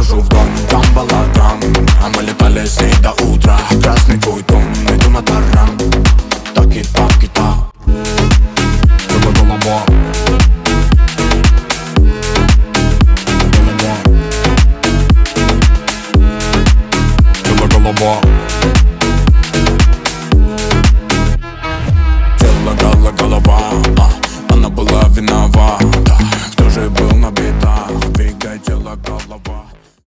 ухожу в дом, там балаган, а мы летали с ней до утра. Красный твой дом, иду на таран. Таки-таки